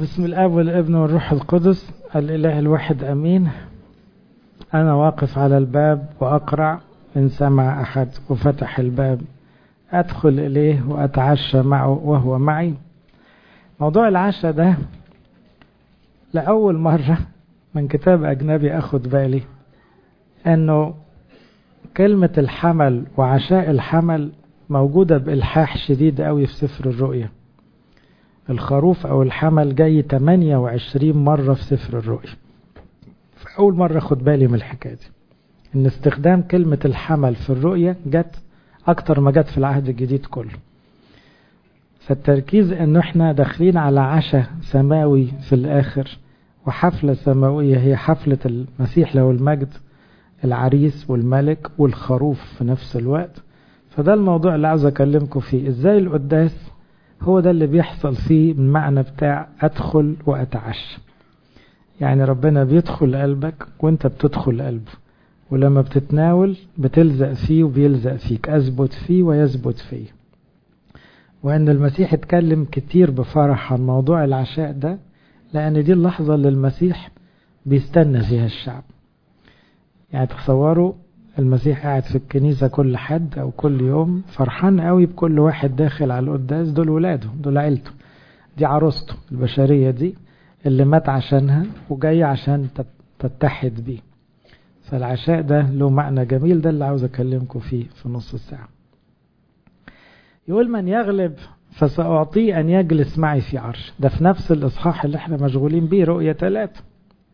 بسم الآب والابن والروح القدس الإله الواحد أمين. أنا واقف على الباب وأقرع، إن سمع أحد وفتح الباب أدخل إليه وأتعشى معه وهو معي. موضوع العشاء ده لأول مرة من كتاب أجنبي أخد بالي أنه كلمة الحمل وعشاء الحمل موجودة بإلحاح شديد قوي في سفر الرؤيا. الخروف أو الحمل جاي 28 مرة في سفر الرؤيا. فأول مرة خد بالي من الحكاية دي، إن استخدام كلمة الحمل في الرؤيا جت أكتر ما جت في العهد الجديد كله. فالتركيز إنه إحنا داخلين على عشاء سماوي في الآخر، وحفلة سماوية هي حفلة المسيح له المجد، العريس والملك والخروف في نفس الوقت. فده الموضوع اللي عاوز أكلمكم فيه، إزاي القداس هو ده اللي بيحصل فيه من معنى بتاع أدخل وأتعشى. يعني ربنا بيدخل قلبك وانت بتدخل قلبه، ولما بتتناول بتلزق فيه وبيلزق فيك، أثبت فيه ويثبت فيه. وأن المسيح اتكلم كتير بفرح عن موضوع العشاء ده، لأن دي اللحظة اللي المسيح بيستنى فيها الشعب. يعني تصوروا المسيح قاعد في الكنيسة كل حد أو كل يوم فرحان قوي بكل واحد داخل على القداس. دول ولاده، دول عيلته، دي عروسته البشرية دي اللي مات عشانها وجاي عشان تتحد بيه. فالعشاء ده له معنى جميل، ده اللي عاوز أكلمكم فيه في نص ساعة. يقول من يغلب فسأعطيه أن يجلس معي في عرش. ده في نفس الإصحاح اللي احنا مشغولين بيه، رؤية 3.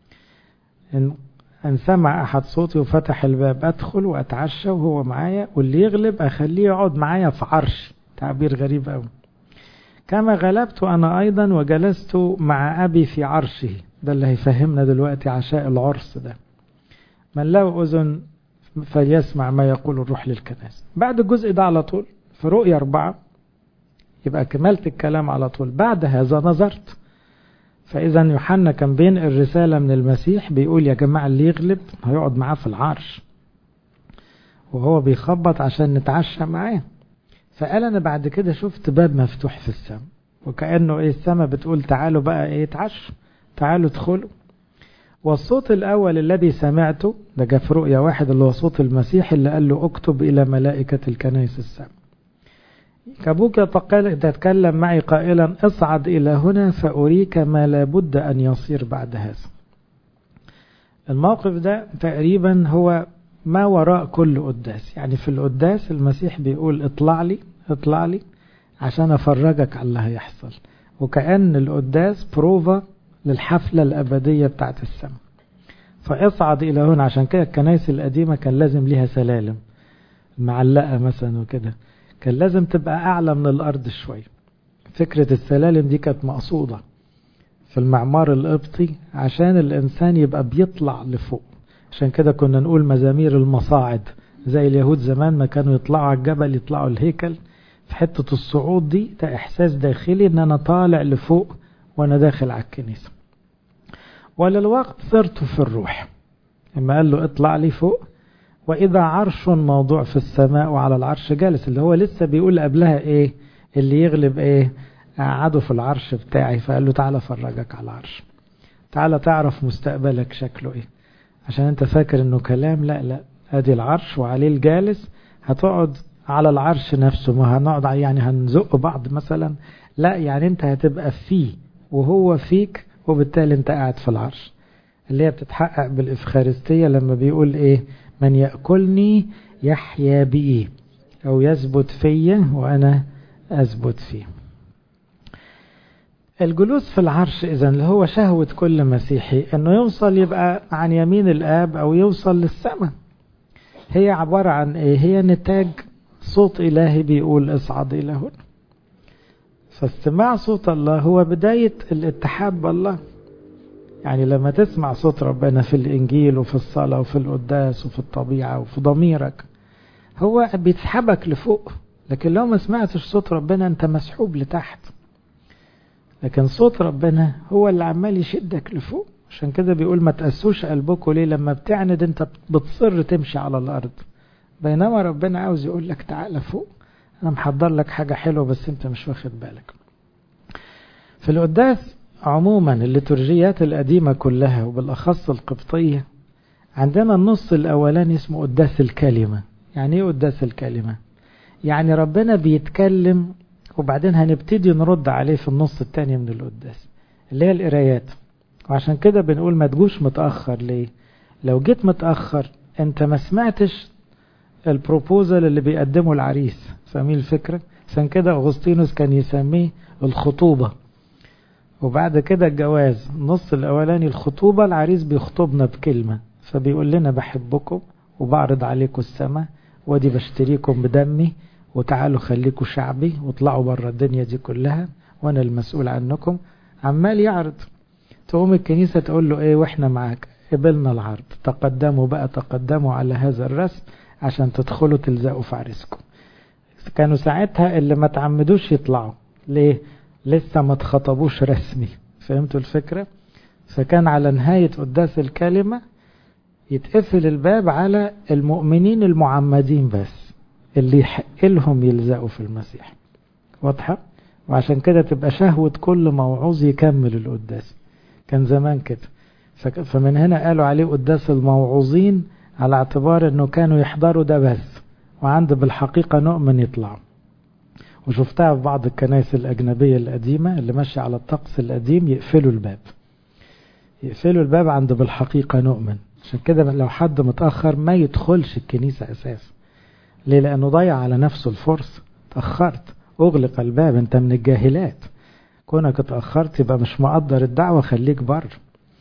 أن سمع أحد صوتي وفتح الباب أدخل وأتعشى وهو معايا، واللي يغلب أخليه يقعد معايا في عرش. تعبير غريب أوي. كما غلبت أنا أيضا وجلست مع أبي في عرشه. ده اللي هيفهمنا دلوقتي عشاء العرس ده. من له أذن فليسمع ما يقول الروح للكنائس. بعد الجزء ده على طول في رؤيا 4 يبقى كملت الكلام على طول. بعد هذا نظرت، فإذا يوحنا كان بين الرسالة من المسيح بيقول يا جماعة اللي يغلب هيقعد معاه في العرش، وهو بيخبط عشان نتعشى معاه. فقال أنا بعد كده شفت باب مفتوح في السماء، وكأنه السماء بتقول تعالوا بقى اتعشوا، تعالوا ادخلوا. والصوت الأول الذي سمعته ده جاء في رؤيا 1، اللي هو صوت المسيح اللي قال له اكتب إلى ملائكة الكنائس السبع. كابوك تتكلم معي قائلا اصعد إلى هنا فأريك ما لابد أن يصير بعد هذا. الموقف ده تقريبا هو ما وراء كل قداس. يعني في القداس المسيح بيقول اطلع لي عشان أفرجك على اللي هيحصل، وكأن القداس بروفا للحفلة الأبدية بتاعت السماء. فاصعد إلى هنا. عشان كده الكنائس القديمة كان لازم ليها سلالم معلقة مثلا وكده، كان لازم تبقى أعلى من الأرض شوية. فكرة السلالم دي كانت مقصودة في المعمار القبطي عشان الإنسان يبقى بيطلع لفوق. عشان كده كنا نقول مزامير المصاعد، زي اليهود زمان ما كانوا يطلعوا على الجبل يطلعوا الهيكل. في حتة الصعود دي ده إحساس داخلي إن أنا طالع لفوق وأنا داخل على الكنيسة. وللوقت صرت في الروح، لما قال له اطلع لي فوق، وإذا عرش موضوع في السماء وعلى العرش جالس. اللي هو لسه بيقول قبلها إيه؟ اللي يغلب قعدوا في العرش بتاعي. فقال له تعالى فرجك على العرش، تعالى تعرف مستقبلك شكله إيه. عشان أنت فاكر إنه كلام، لا ادي العرش وعليه الجالس. هتقعد على العرش نفسه، ما هنقعد يعني هنزق بعض مثلا، لا يعني أنت هتبقى فيه وهو فيك، وبالتالي أنت قاعد في العرش. اللي هي بتتحقق بالإفخارستية لما بيقول من يأكلني يحيا بي، أو يثبت فيه وأنا أثبت فيه. الجلوس في العرش إذن اللي هو شهوة كل مسيحي، أنه يوصل يبقى عن يمين الآب أو يوصل للسماء. هي عبارة عن هي نتاج صوت إلهي بيقول اصعد إلى هنا. فاستماع صوت الله هو بداية الاتحاد بالله. يعني لما تسمع صوت ربنا في الإنجيل وفي الصلاة وفي القداس وفي الطبيعة وفي ضميرك، هو بيسحبك لفوق. لكن لو ما سمعتش صوت ربنا أنت مسحوب لتحت. لكن صوت ربنا هو اللي عمال يشدك لفوق. عشان كده بيقول ما تقسوش قلبكم ليه؟ لما بتعند انت بتصر تمشي على الأرض، بينما ربنا عاوز يقول لك تعال فوق، أنا محضر لك حاجة حلوة بس انت مش واخد بالك. في القداس عموما الليتورجيات القديمة كلها وبالأخص القبطية عندنا النص الأولاني اسمه قداس الكلمة. يعني ايه قداس الكلمة؟ يعني ربنا بيتكلم وبعدين هنبتدي نرد عليه في النص التاني من القداس اللي هي القرايات. وعشان كده بنقول ما تجوش متأخر. ليه؟ لو جيت متأخر انت ما سمعتش البروبوزال اللي بيقدمه العريس. فاهمين الفكرة؟ عشان كده أغسطينوس كان يسميه الخطوبة، وبعد كده الجواز. النص الأولاني الخطوبة، العريس بيخطبنا بكلمة، فبيقول لنا بحبكم وبعرض عليكم السماء ودي بشتريكم بدمي وتعالوا خليكم شعبي واطلعوا بره الدنيا دي كلها وانا المسؤول عنكم. عمال يعرض. تقوم الكنيسة تقول له ايه واحنا معاك، قبلنا العرض، تقدموا بقى، تقدموا على هذا الرسم عشان تدخلوا تلزقوا في عريسكم. كانوا ساعتها اللي ما تعمدوش يطلعوا. ليه؟ لسه ما اتخطبوش رسمي. فهمتوا الفكرة؟ فكان على نهاية قداس الكلمة يتقفل الباب على المؤمنين المعمدين بس اللي يحق لهم يلزقوا في المسيح. واضحة؟ وعشان كده تبقى شهوة كل موعوظ يكمل القداس. كان زمان كده. فمن هنا قالوا عليه قداس الموعوظين، على اعتبار انه كانوا يحضروا ده بس، وعند بالحقيقة نؤمن يطلعوا. وشفتها في بعض الكنائس الأجنبية القديمة اللي ماشية على الطقس القديم يقفلوا الباب. يقفلوا الباب عند بالحقيقة نؤمن. عشان كده لو حد متأخر ما يدخلش الكنيسة أساس. ليه؟ لأنه ضيع على نفسه الفرصة. تأخرت، أغلق الباب، أنت من الجاهلات. كونك اتأخرت يبقى مش مقدر الدعوة، خليك بره.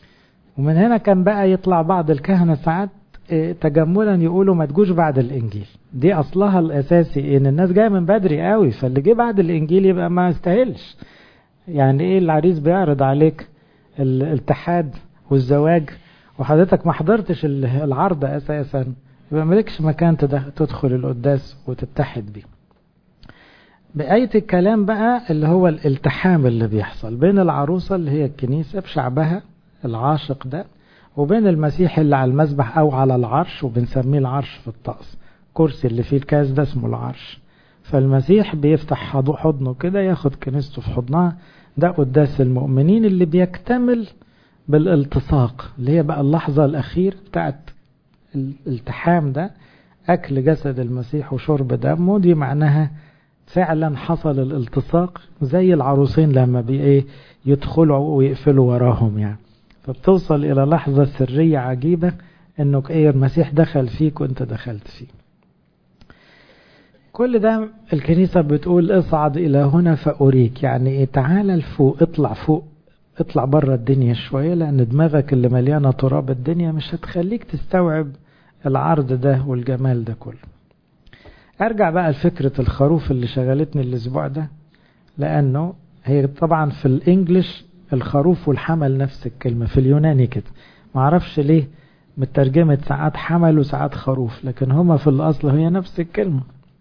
ومن هنا كان بقى يطلع بعض الكهنة ساعات تجملا يقولوا ما تجوش بعد الإنجيل. دي أصلها الأساسي إن الناس جاية من بدري قوي، فاللي جه بعد الإنجيل يبقى ما يستاهلش. يعني إيه العريس بيعرض عليك الاتحاد والزواج وحضرتك ما حضرتش العرض أساسا، يبقى مالكش مكان تدخل القداس وتتحد بيه. بآية الكلام بقى اللي هو الالتحام اللي بيحصل بين العروسة اللي هي الكنيسة بشعبها العاشق ده، وبين المسيح اللي على المذبح أو على العرش، وبنسميه العرش في الطقس. كرسي اللي فيه الكاس ده اسمه العرش. فالمسيح بيفتح حضنه كده، ياخد كنيسته في حضنها. ده قداس المؤمنين اللي بيكتمل بالالتصاق، اللي هي بقى اللحظة الأخيرة بتاعت الالتحام ده، أكل جسد المسيح وشرب دمه. دي معناها فعلا حصل الالتصاق، زي العروسين لما يدخلوا ويقفلوا وراهم يعني. فبتوصل إلى لحظة سرية عجيبة إنك المسيح دخل فيك وإنت دخلت فيه. كل ده الكنيسة بتقول اصعد إلى هنا فأريك. يعني تعالى لفوق، اطلع فوق، اطلع بره الدنيا شوية، لأن دماغك اللي مليانة تراب الدنيا مش هتخليك تستوعب العرض ده والجمال ده كله. أرجع بقى لفكرة الخروف اللي شغلتني الأسبوع ده، لأنه هي طبعا في الإنجليش الخروف والحمل نفس الكلمة، في اليوناني كده معرفش ليه مترجمة ساعات حمل وساعات خروف، لكن هما في الأصل هي نفس الكلمة.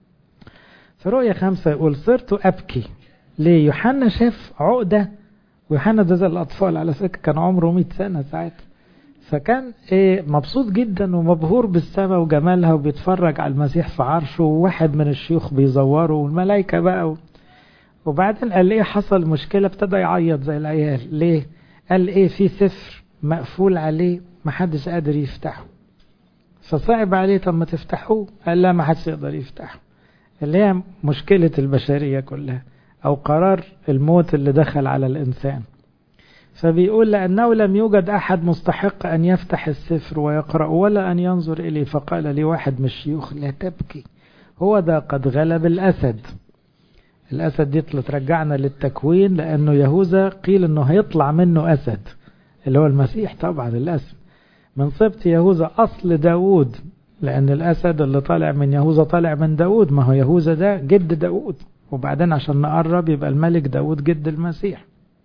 في رؤية 5 يقول صرت أبكي. ليه؟ يوحنا شاف عقدة، ويوحنا ده زي الأطفال على فكرة، كان عمره 100 سنة ساعتها. فكان مبسوط جدا ومبهور بالسماء وجمالها، وبيتفرج على المسيح في عرشه، وواحد من الشيوخ بيزوره والملائكة بقى وبعدين قال حصل مشكلة، ابتدى يعيط زي العيال. ليه؟ قال في سفر مقفول عليه محدش قادر يفتحه. فصعب عليه، طب ما تفتحوه. قال لا، محدش يقدر يفتحه. اللي هي مشكلة البشرية كلها، أو قرار الموت اللي دخل على الإنسان. فبيقول لأنه لم يوجد أحد مستحق أن يفتح السفر ويقرأ ولا أن ينظر إليه. فقال لي واحد من الشيوخ لا تبكي، هو ده قد غلب الأسد. الأسد دي ترجعنا للتكوين، لأنه يهوذا قيل أنه هيطلع منه أسد، اللي هو المسيح طبعا. الأسد من سبط يهوذا أصل داود، لأن الأسد اللي طالع من يهوذا طالع من داود. ما هو يهوذا ده جد داود، وبعدين عشان نقرب يبقى الملك داود جد المسيح.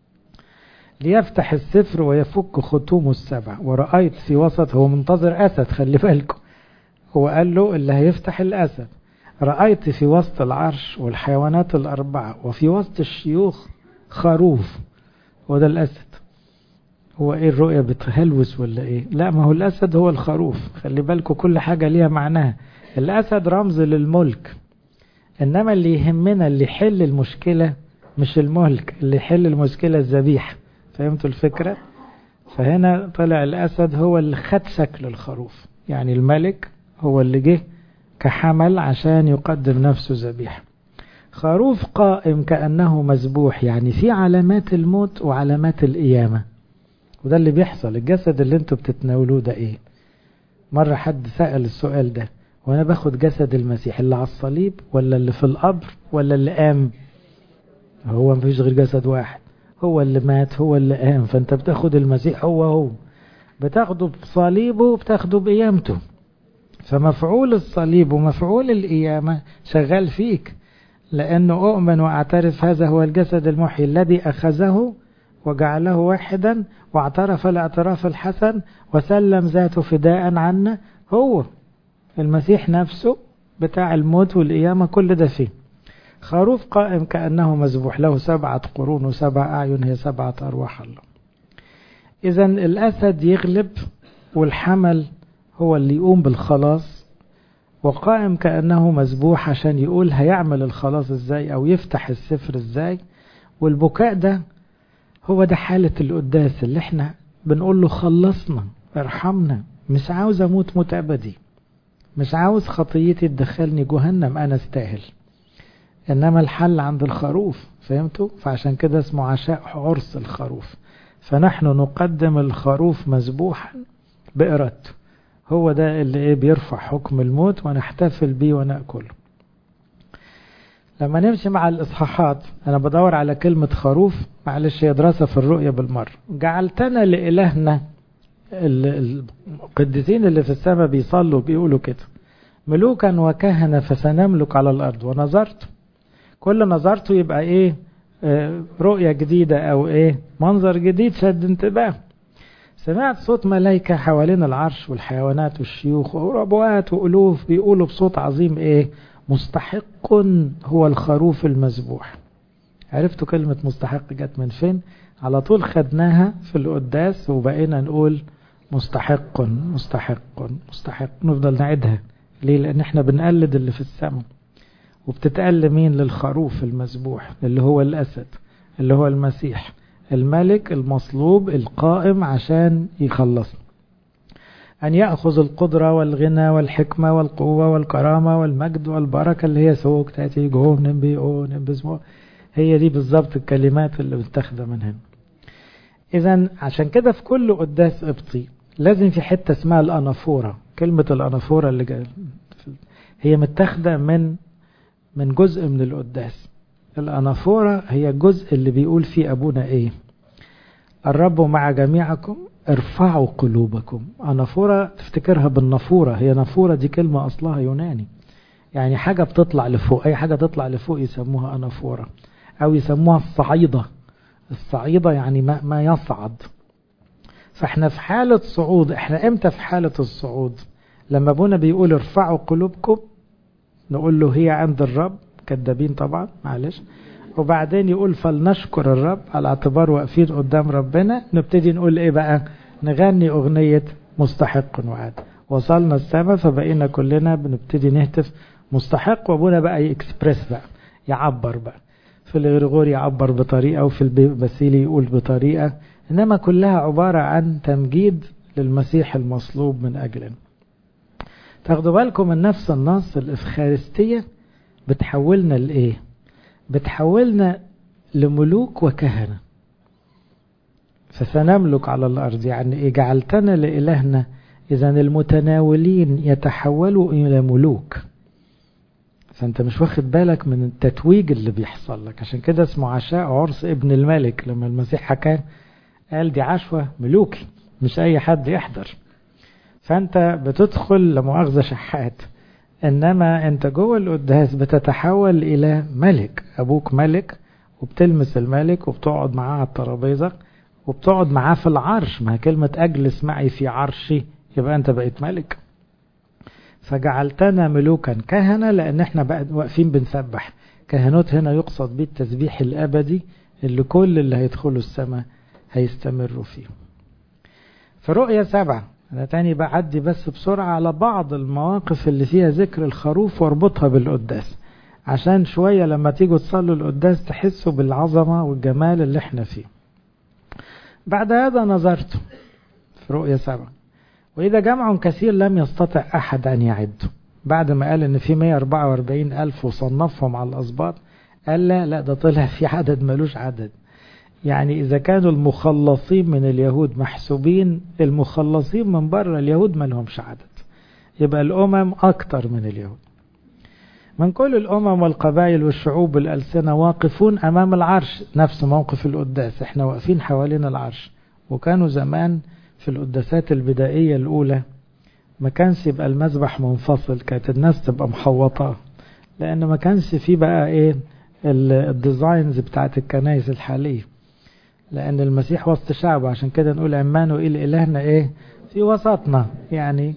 ليفتح السفر ويفك ختومه 7 ورأيت في وسط، هو منتظر أسد، خلي بالكم، هو قال له اللي هيفتح الأسد. رأيت في وسط العرش والحيوانات 4 وفي وسط الشيوخ خروف. وده الأسد. هو الرؤية بتهلوس ولا لا، ما هو الأسد هو الخروف. خلي بالكم كل حاجة ليها معناها. الأسد رمز للملك، إنما اللي يهمنا اللي يحل المشكلة مش الملك، اللي يحل المشكلة الذبيحة. فهمتوا الفكرة؟ فهنا طلع الأسد هو اللي خد شكل الخروف، يعني الملك هو اللي جه كحمل عشان يقدم نفسه ذبيحة. خروف قائم كأنه مذبوح، يعني في علامات الموت وعلامات القيامة، وده اللي بيحصل. الجسد اللي انتوا بتتناولوه ده ايه؟ مرة حد سأل السؤال ده، وانا باخد جسد المسيح اللي على الصليب ولا اللي في القبر ولا اللي قام؟ هو مفيش غير جسد واحد، هو اللي مات هو اللي قام، فانت بتاخد المسيح هو بتاخده بصليبه وبتاخده بقيامته. فمفعول الصليب ومفعول القيامة شغال فيك، لأنه أؤمن وأعترف هذا هو الجسد المحيي الذي أخذه وجعله واحدا واعترف الاعتراف الحسن وسلم ذاته فداء عنا. هو المسيح نفسه بتاع الموت والقيامة، كل ده فيه. خروف قائم كأنه مذبوح، له 7 قرون و7 أعين، هي 7 أرواح الله. إذن الأسد يغلب، والحمل هو اللي يقوم بالخلاص، وقائم كأنه مذبوح عشان يقول هيعمل الخلاص ازاي او يفتح السفر ازاي. والبكاء ده هو ده حالة القداس اللي احنا بنقول له خلصنا، ارحمنا، مش عاوز اموت موت ابدي، مش عاوز خطيتي تدخلني جهنم، انا استاهل. انما الحل عند الخروف، فهمتوا؟ فعشان كده اسمه عشاء عرس الخروف. فنحن نقدم الخروف مذبوحا بإرادته، هو ده اللي بيرفع حكم الموت ونحتفل بيه ونأكله. لما نمشي مع الإصحاحات، أنا بدور على كلمة خروف، معلش هي دراسة في الرؤية بالمرة. جعلتنا لإلهنا، القديسين اللي في السماء بيصلوا بيقولوا كده، ملوكا وكهنة فسنملك على الأرض. ونظرت، كل نظرته يبقى إيه؟ رؤية جديدة أو إيه؟ منظر جديد شد انتباه. سمعت صوت ملائكة حوالين العرش والحيوانات والشيوخ وربوات وألوف بيقولوا بصوت عظيم إيه؟ مستحق هو الخروف المذبوح. عرفتوا كلمة مستحق جت من فين؟ على طول خدناها في القداس وبقينا نقول مستحق مستحق مستحق، نفضل نعيدها. ليه؟ لأن احنا بنقلد اللي في السماء. وبتتقل مين؟ للخروف المذبوح اللي هو الأسد، اللي هو المسيح الملك المصلوب القائم عشان يخلص. أن يأخذ القدرة والغنى والحكمة والقوة والكرامة والمجد والبركة، اللي هي سوق تأتي جهوم نبي نبزمو، هي دي بالضبط الكلمات اللي بتستخدم من هنا. إذن عشان كده في كل قداس قبطي لازم في حتة اسمها الأنافورة. كلمة الأنافورة اللي هي متاخدة من جزء من القداس. الأنافورة هي الجزء اللي بيقول فيه أبونا إيه؟ الرب مع جميعكم ارفعوا قلوبكم. أنافورة تفتكرها بالنافورة، هي نافورة دي كلمة أصلها يوناني، يعني حاجة بتطلع لفوق، أي حاجة تطلع لفوق يسموها أنافورة، أو يسموها الصعيدة. الصعيدة يعني ما يصعد. فإحنا في حالة صعود. إحنا إمتى في حالة الصعود؟ لما أبونا بيقول ارفعوا قلوبكم، نقول له هي عند الرب، كدابين طبعا معلش، وبعدين يقول فلنشكر الرب على اعتبار واقفين قدام ربنا. نبتدي نقول ايه بقى؟ نغني اغنية مستحق وعاد. وصلنا السماء فبقينا كلنا بنبتدي نهتف مستحق، وابونا بقى يكسبرس بقى، يعبر بقى. في الغرغور يعبر بطريقة، وفي البسيلي يقول بطريقة، انما كلها عبارة عن تمجيد للمسيح المصلوب من اجلنا. تاخدوا بالكم من نفس النص، الإفخارستية بتحولنا لإيه؟ بتحولنا لملوك وكهنة. فسنملك على الأرض، يعني إيه؟ جعلتنا لإلهنا. إذن المتناولين يتحولوا إلى ملوك. فأنت مش واخد بالك من التتويج اللي بيحصل لك. عشان كده اسمه عشاء عرس ابن الملك. لما المسيح حكى قال دي عشوة ملوكي، مش أي حد يحضر. فأنت بتدخل لمؤاخذة شحات، إنما أنت جوه القداس بتتحول إلى ملك. أبوك ملك، وبتلمس الملك وبتقعد معاه على الترابيزة وبتقعد معاه في العرش. ما كلمة أجلس معي في عرشي، يبقى أنت بقيت ملك. فجعلتنا ملوكا كهنة، لأن احنا بقى واقفين بنسبح. كهنوت هنا يقصد به التسبيح الأبدي اللي كل اللي هيدخلوا السماء هيستمروا فيه. في رؤية 7 أنا تاني بعدي بس بسرعة على بعض المواقف اللي فيها ذكر الخروف واربطها بالقداس، عشان شوية لما تيجوا تصلوا القداس تحسوا بالعظمة والجمال اللي احنا فيه. بعد هذا نظرت في رؤية 7 وإذا جمع كثير لم يستطع أحد أن يعده. بعد ما قال إن في 144 ألف وصنفهم على الأسباط، قال لا ده طلع في عدد ملوش عدد. يعني إذا كانوا المخلصين من اليهود محسوبين، المخلصين من بره اليهود ما لهمش عدد، يبقى الأمم أكتر من اليهود. من كل الأمم والقبائل والشعوب والألسنة واقفون أمام العرش، نفس موقف القداس، احنا واقفين حوالين العرش. وكانوا زمان في القداسات البدائية الأولى ما كانش يبقى المذبح منفصل، كانت الناس تبقى محوطة، لأن ما كانش فيه بقى ايه الديزاينز بتاعت الكنائس الحالية، لأن المسيح وسط شعبه، عشان كده نقول عمانوئيل إلهنا ايه في وسطنا يعني.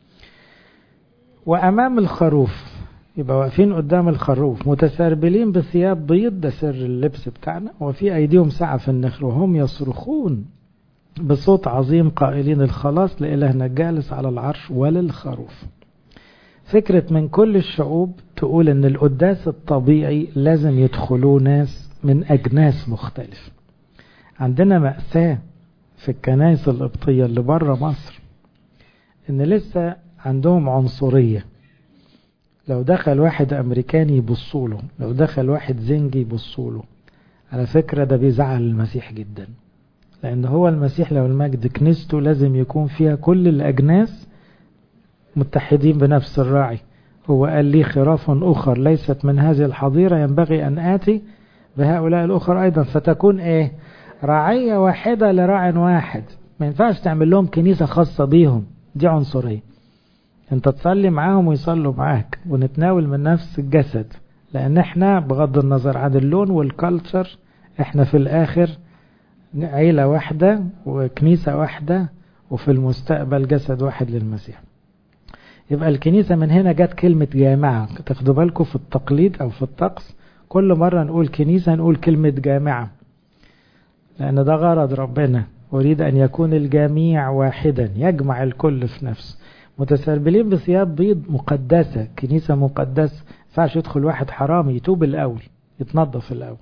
وأمام الخروف، يبقى واقفين قدام الخروف متسربلين بثياب بيض، ده سر اللبس بتاعنا، وفي أيديهم سعف النخر وهم يصرخون بصوت عظيم قائلين الخلاص لإلهنا الجالس على العرش وللخروف. فكرة من كل الشعوب تقول ان القداس الطبيعي لازم يدخلوا ناس من أجناس مختلف. عندنا مأساة في الكنائس القبطية اللي بره مصر ان لسه عندهم عنصرية. لو دخل واحد أمريكاني يبصوله، لو دخل واحد زنجي يبصوله. على فكرة ده بيزعل المسيح جدا، لأن هو المسيح لو المجد كنيسته لازم يكون فيها كل الأجناس متحدين بنفس الراعي. هو قال لي خراف أخر ليست من هذه الحظيرة ينبغي أن آتي بهؤلاء الأخر أيضا، فتكون إيه راعية واحدة لراع واحد. ما ينفعش تعمل لهم كنيسة خاصة بيهم، دي عنصرية. انت تصلي معاهم ويصلوا معاك ونتناول من نفس الجسد، لأن احنا بغض النظر عن اللون والكالتشر احنا في الآخر عيلة واحدة وكنيسة واحدة، وفي المستقبل جسد واحد للمسيح. يبقى الكنيسة من هنا جت كلمة جامعة. تاخدوا بالكم في التقليد أو في الطقس كل مرة نقول كنيسة نقول كلمة جامعة، لأن ده غرض ربنا، أريد أن يكون الجميع واحدا يجمع الكل في نفسه. متسربلين بثياب بيض مقدسة، كنيسة مقدسة. فعش يدخل واحد حرامي يتوب الأول، يتنظف الأول،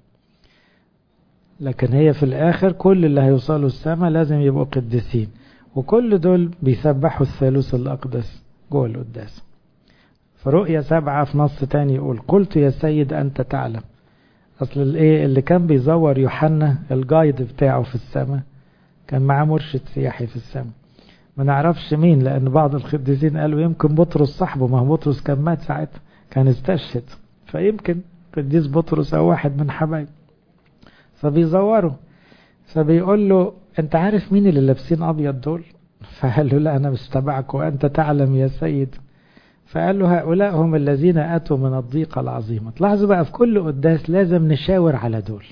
لكن هي في الآخر كل اللي هيوصلوا السماء لازم يبقوا قديسين، وكل دول بيسبحوا الثالوث الأقدس جوه القداس. فرؤية 7 في نص تاني يقول قلت يا سيد أنت تعلم. أصل اللي كان بيزور يوحنا الجايد بتاعه في السماء كان معاه مرشد سياحي في السماء، ما نعرفش مين، لأن بعض القديسين قالوا يمكن بطرس صاحبه، ما هو بطرس كان مات ساعتها كان استشهد، فيمكن قديس بطرس أو واحد من حبايب. فبيزوروا، فبيقول له أنت عارف مين اللي لابسين أبيض دول؟ فقال له لا أنا مش تبعك وأنت تعلم يا سيد. فقال له هؤلاء هم الذين أتوا من الضيقة العظيمة. تلاحظوا بقى في كل قداس لازم نشاور على دول.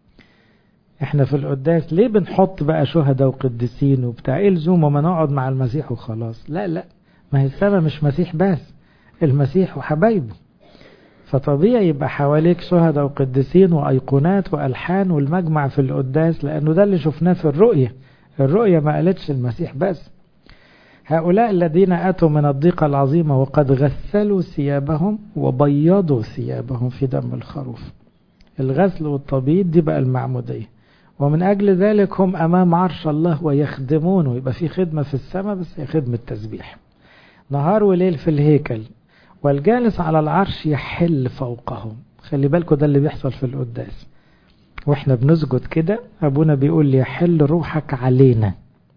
احنا في القداس ليه بنحط بقى شهداء وقديسين وبتاع، ايه لزوم وما نقعد مع المسيح وخلاص؟ لا، ما هي السماء مش مسيح بس، المسيح وحبايبه. فطبيعي يبقى حواليك شهداء وقديسين وأيقونات وألحان والمجمع في القداس، لأنه ده اللي شفناه في الرؤية. الرؤية ما قالتش المسيح بس. هؤلاء الذين أتوا من الضيقة العظيمة وقد غسلوا ثيابهم وبيضوا ثيابهم في دم الخروف. الغسل والتبييض دي بقى المعمودية، ومن أجل ذلك هم أمام عرش الله ويخدمونه. يبقى في خدمة في السماء، بس هي خدمة تسبيح نهار وليل في الهيكل، والجالس على العرش يحل فوقهم. خلي بالكم ده اللي بيحصل في القداس، واحنا بنسجد كده أبونا بيقول لي يحل روحك علينا.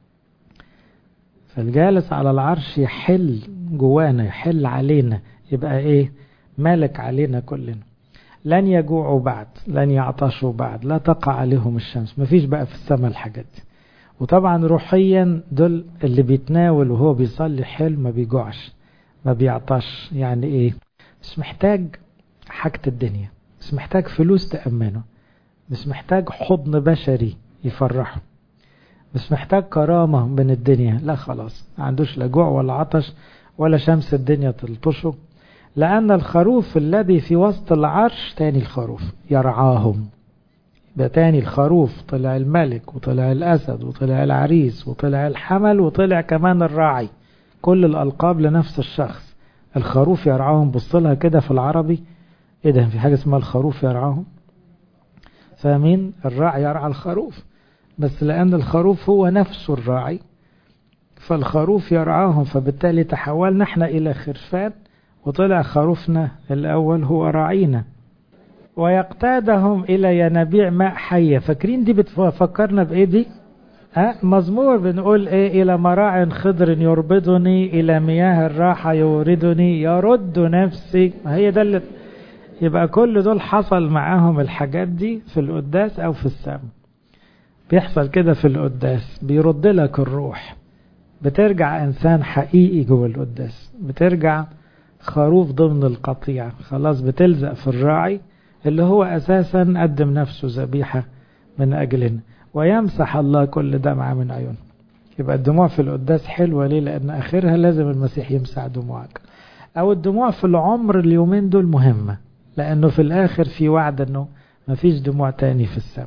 فالجالس على العرش يحل جوانا، يحل علينا، يبقى ايه مالك علينا كلنا. لن يجوعوا بعد، لن يعطشوا بعد، لا تقع عليهم الشمس. مفيش بقى في السماء الحاجات دي. وطبعا روحيا دول اللي بيتناول وهو بيصلي حلو ما بيجوعش ما بيعطش. يعني ايه؟ مش محتاج حاجة الدنيا، مش محتاج فلوس تأمنه، مش محتاج حضن بشري يفرحه، مش محتاج كرامة من الدنيا. لا خلاص، ما عندوش لا جوع ولا عطش ولا شمس الدنيا تلطشه، لأن الخروف الذي في وسط العرش، تاني الخروف يرعاهم. ده تاني الخروف، طلع الملك وطلع الأسد وطلع العريس وطلع الحمل وطلع كمان الراعي، كل الألقاب لنفس الشخص. الخروف يرعاهم. بصلها كده في العربي، ايه ده، في حاجة اسمها الخروف يرعاهم؟ فاهمين؟ الراعي يرعى الخروف، بس لأن الخروف هو نفسه الراعي، فالخروف يرعاهم، فبالتالي تحولنا احنا إلى خرفان، وطلع خروفنا الأول هو راعينا. ويقتادهم إلى ينابيع ماء حية. فاكرين دي بتفكرنا بإيه دي؟ مزمور بنقول إيه؟ إلى مراع خضر يربضني، إلى مياه الراحة يوردني، يرد نفسي. هي ده اللي يبقى كل دول حصل معاهم الحاجات دي في القداس أو في السماء. بيحصل كده في القداس، بيرد لك الروح، بترجع إنسان حقيقي جوه القداس، بترجع خروف ضمن القطيع، خلاص بتلزق في الراعي اللي هو أساسا قدم نفسه ذبيحة من أجلنا. ويمسح الله كل دمعة من عيون. يبقى الدموع في القداس حلوة ليه؟ لأن آخرها لازم المسيح يمسح دموعك. أو الدموع في العمر اليومين دول مهمة، لأنه في الآخر في وعد أنه مفيش دموع تاني في السماء.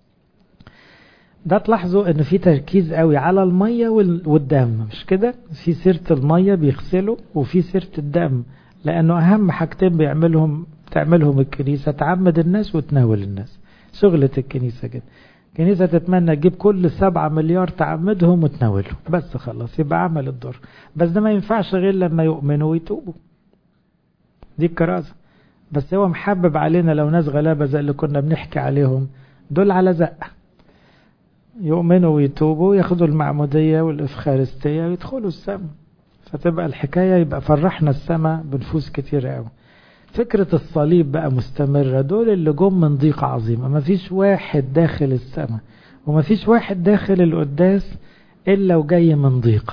ده تلاحظوا أنه في تركيز قوي على المية والدم، مش كده؟ في سيرة المية بيغسلوا، وفي سيرة الدم، لأنه أهم حاجتين تعملهم الكنيسة، تعمد الناس وتناول الناس. شغلة الكنيسة كده. الكنيسة تتمنى تجيب كل 7 مليار تعمدهم وتناولهم، بس خلاص يبقى عمل الدور. بس ده ما ينفعش غير لما يؤمنوا ويتوبوا، دي الكرازة. بس هو محبب علينا لو ناس غلابة زي اللي كنا بنحكي عليهم دول على زقة، يؤمنوا ويتوبوا، ياخدوا المعمودية والإفخارستية ويدخلوا السماء، فتبقى الحكاية يبقى فرحنا السماء بنفوس كتير قوي. فكرة الصليب بقى مستمرة. دول اللي جم من ضيقة عظيمة، ما فيش واحد داخل السماء وما فيش واحد داخل القداس إلا وجاي من ضيقة،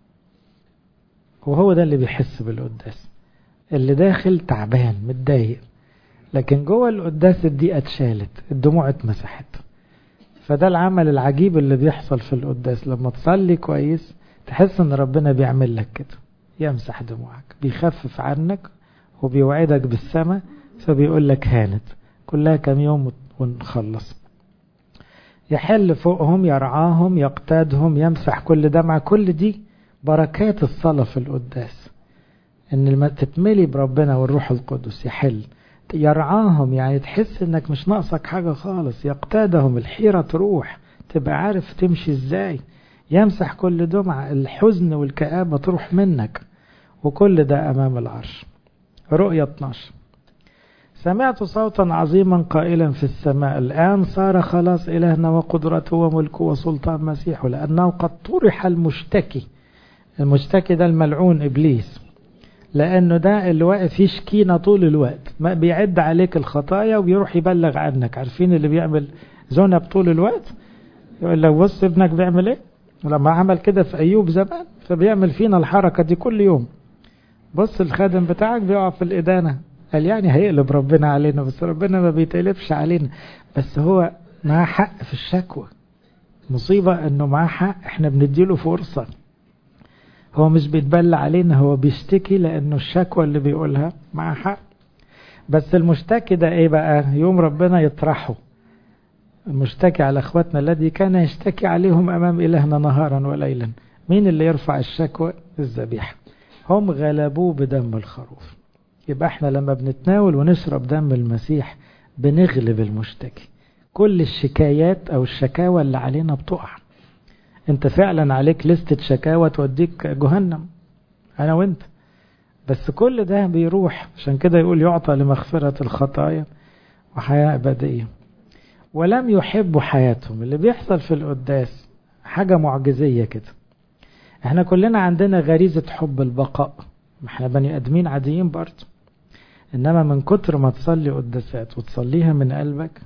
وهو ده اللي بيحس بالقداس، اللي داخل تعبان متضايق، لكن جوه القداس الضيقة اتشالت، الدموع اتمسحت. فده العمل العجيب اللي بيحصل في القداس. لما تصلي كويس تحس ان ربنا بيعمل لك كده، يمسح دموعك، بيخفف عنك وبيوعدك بالسماء، فبيقول لك هانت كلها كم يوم ونخلص. يحل فوقهم، يرعاهم، يقتادهم، يمسح كل دمعة. كل دي بركات الصلاة في القداس، ان تتملي بربنا والروح القدس. يحل، يرعاهم، يعني تحس انك مش ناقصك حاجة خالص. يقتادهم، الحيرة تروح، تبقى عارف تمشي ازاي. يمسح كل دمعة، الحزن والكآبة تروح منك. وكل ده امام العرش. رؤية 12. سمعت صوتا عظيما قائلا في السماء: الآن صار خلاص إلهنا وقدرته وملكه وسلطان مسيحه، لأنه قد طرح المشتكي. المشتكي ده الملعون إبليس، لأنه ده اللي واقف يشكينا طول الوقت، ما بيعد عليك الخطايا وبيروح يبلغ عنك. عارفين اللي بيعمل ذنب طول الوقت؟ يقول لك بص ابنك بيعمل ايه، ولما عمل كده في أيوب زمان، فبيعمل فينا الحركة دي كل يوم. بص الخادم بتاعك بيقع في الإدانة، قال يعني هيقلب ربنا علينا، بس ربنا ما بيتقلبش علينا، بس هو معاه حق في الشكوى. مصيبة انه معاه حق، احنا بنديله فرصة. هو مش بيتبلى علينا، هو بيشتكي لانه الشكوى اللي بيقولها معاه حق. بس المشتكي ده ايه بقى؟ يوم ربنا يطرحه. المشتكي على اخواتنا الذي كان يشتكي عليهم امام الهنا نهارا وليلا. مين اللي يرفع الشكوى؟ الذبيحة. هم غلبوه بدم الخروف. يبقى احنا لما بنتناول ونشرب دم المسيح بنغلب المشتكي. كل الشكايات او الشكاوى اللي علينا بتقع. انت فعلا عليك لستة شكاوى توديك جهنم، انا وانت، بس كل ده بيروح. عشان كده يقول يعطى لمغفرة الخطايا وحياة أبدية. ولم يحبوا حياتهم. اللي بيحصل في القداس حاجة معجزية كده. احنا كلنا عندنا غريزة حب البقاء، احنا بني ادمين عاديين برضه، انما من كتر ما تصلي قداسات وتصليها من قلبك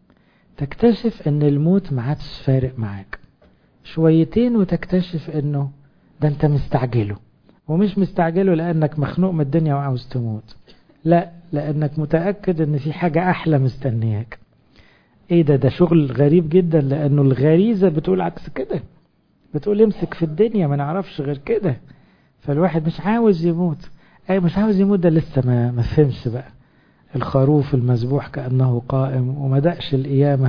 تكتشف ان الموت ما عادش فارق معاك شويتين، وتكتشف انه ده انت مستعجله، ومش مستعجله لانك مخنوق من الدنيا وعاوز تموت، لا، لانك متأكد ان في حاجة احلى مستنياك. ايه ده شغل غريب جدا، لانه الغريزة بتقول عكس كده، بتقول امسك في الدنيا ما نعرفش غير كده. فالواحد مش عاوز يموت. اي مش عاوز يموت، ده لسه ما فهمش بقى الخروف المذبوح كأنه قائم وما دقش القيامة.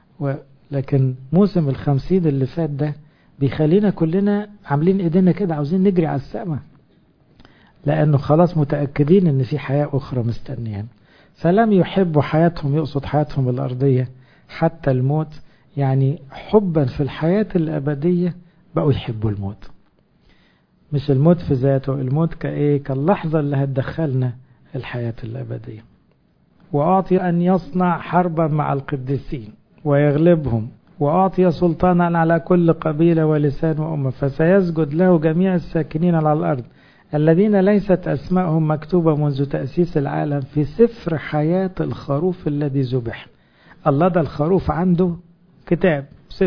لكن موسم 50 اللي فات ده بيخلينا كلنا عاملين ايدينا كده عاوزين نجري على السماء، لانه خلاص متأكدين ان في حياة اخرى مستنيان. فلم يحبوا حياتهم، يقصد حياتهم الارضية، حتى الموت. يعني حبا في الحياة الأبدية بقوا يحبوا الموت، مش الموت في ذاته، الموت كاللحظة اللي هتدخلنا الحياة الأبدية. وأعطي أن يصنع حربا مع القديسين ويغلبهم، وأعطي سلطانا على كل قبيلة ولسان وأمة، فسيسجد له جميع الساكنين على الأرض الذين ليست أسماءهم مكتوبة منذ تأسيس العالم في سفر حياة الخروف الذي ذبح. الله ده الخروف عنده كتاب،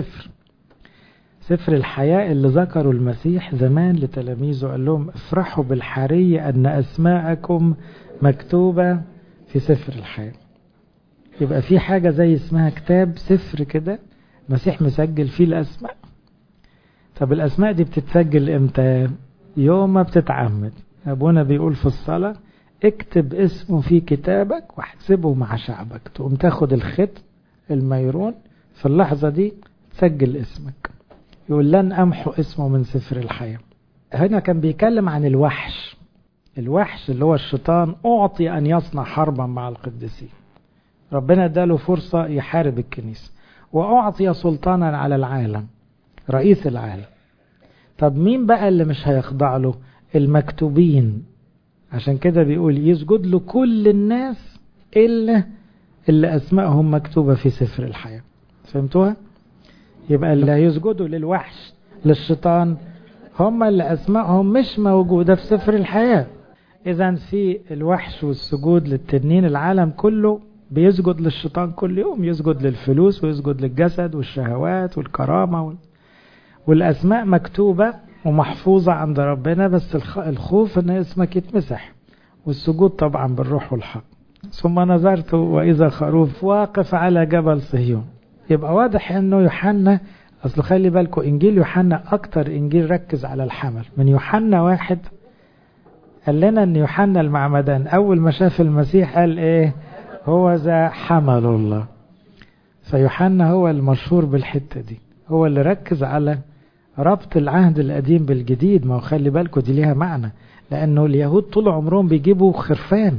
سفر الحياة اللي ذكروا المسيح زمان لتلاميذه، قال لهم افرحوا بالحري أن أسماءكم مكتوبة في سفر الحياة. يبقى في حاجة زي اسمها كتاب، سفر كده المسيح مسجل فيه الأسماء. طب الأسماء دي بتتسجل امتى؟ يوم ما بتتعمد. أبونا بيقول في الصلاة اكتب اسمه في كتابك واحسبه مع شعبك. تقوم تاخد الخط الميرون في اللحظة دي تسجل اسمك، يقول لن أمحو اسمه من سفر الحياة. هنا كان بيتكلم عن الوحش اللي هو الشيطان، أعطي أن يصنع حربا مع القديسين. ربنا اداله فرصة يحارب الكنيسة، وأعطي سلطانا على العالم، رئيس العالم. طب مين بقى اللي مش هيخضع له؟ المكتوبين. عشان كده بيقول يسجد له كل الناس إلا اللي أسمائهم مكتوبة في سفر الحياة. فهمتوها؟ يبقى اللي هيسجدوا للوحش للشيطان هم اللي أسمائهم مش موجودة في سفر الحياة. إذن في الوحش والسجود للتنين، العالم كله بيسجد للشيطان كل يوم، يسجد للفلوس ويسجد للجسد والشهوات والكرامة والأسماء مكتوبة ومحفوظة عند ربنا، بس الخوف أن اسمك يتمسح، والسجود طبعا بالروح والحق. ثم نظرت وإذا خروف واقف على جبل صهيون. يبقى واضح أنه يوحنا، أصل خلي بالكم إنجيل يوحنا أكتر إنجيل ركز على الحمل. من يوحنا 1 قال لنا أن يوحنا المعمدان أول ما شاف المسيح قال إيه؟ هو ذا حمل الله. فيوحنا هو المشهور بالحتة دي، هو اللي ركز على ربط العهد القديم بالجديد. ما هو خلي بالكم دي ليها معنى، لأنه اليهود طول عمرهم بيجيبوا خرفان،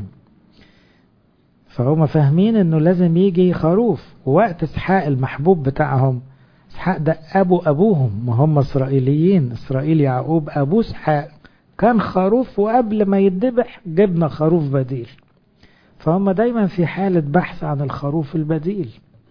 فهم فاهمين أنه لازم يجي خروف. ووقت إسحاق المحبوب بتاعهم، إسحاق ده أبوهم، ما هم إسرائيليين، إسرائيل يعقوب أبو إسحاق كان خروف، وقبل ما يتذبح جبنا خروف بديل. فهم دايما في حالة بحث عن الخروف البديل.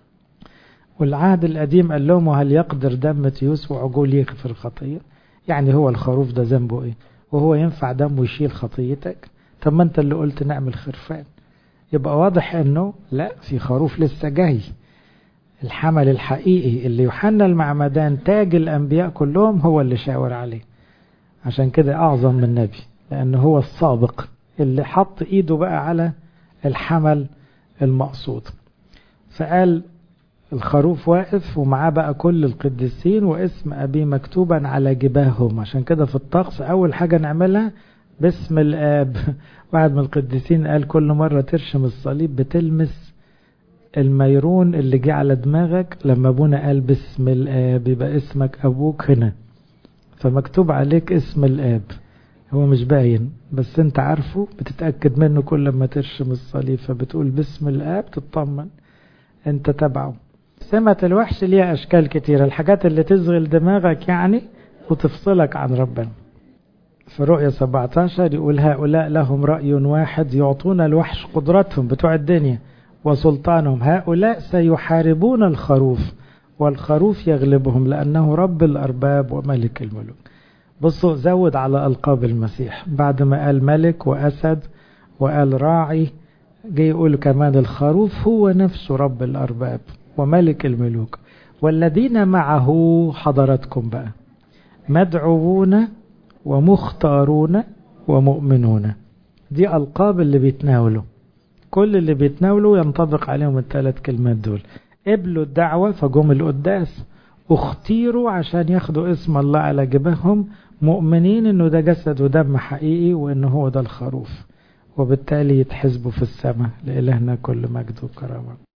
والعهد القديم قال لهم وهل يقدر دم تيوس وعجول يغفر الخطية؟ يعني هو الخروف ده ذنبه ايه؟ وهو ينفع دمه يشيل خطيتك؟ طب ما انت اللي قلت نعمل خرفان. يبقى واضح انه لا، في خروف لسه جاي، الحمل الحقيقي اللي يوحنا المعمدان تاج الانبياء كلهم هو اللي شاور عليه. عشان كده اعظم من النبي، لانه هو السابق اللي حط ايده بقى على الحمل المقصود. فقال الخروف واقف ومعاه بقى كل القديسين واسم أبي مكتوبا على جباههم. عشان كده في الطقس أول حاجة نعملها باسم الآب. واحد من القديسين قال كل مرة ترشم الصليب بتلمس الميرون اللي جه على دماغك. لما ابونا قال باسم الآب يبقى اسمك أبوك هنا، فمكتوب عليك اسم الآب. هو مش باين بس انت عارفه، بتتأكد منه كل ما ترشم الصليب، فبتقول باسم الآب تطمن انت تبعه. سمة الوحش ليها أشكال كتيرة، الحاجات اللي تشغل دماغك يعني وتفصلك عن ربنا. في رؤية 17 يقول هؤلاء لهم رأي واحد يعطون الوحش قدرتهم بتوع الدنيا وسلطانهم، هؤلاء سيحاربون الخروف والخروف يغلبهم لأنه رب الأرباب وملك الملوك. بصوا زود على ألقاب المسيح، بعد ما قال ملك وأسد وقال راعي، جاي يقول كمان الخروف هو نفسه رب الأرباب وملك الملوك والذين معه حضرتكم بقى مدعوون ومختارون ومؤمنون. دي ألقاب اللي بيتناولوا، كل اللي بيتناولوا ينطبق عليهم الثلاث كلمات دول. قبلوا الدعوة فجم القداس، اختيروا عشان ياخدوا اسم الله على جبههم، مؤمنين انه ده جسد ودم حقيقي وانه هو ده الخروف، وبالتالي يتحسبوا في السماء. لإلهنا كل مجد وكرامة.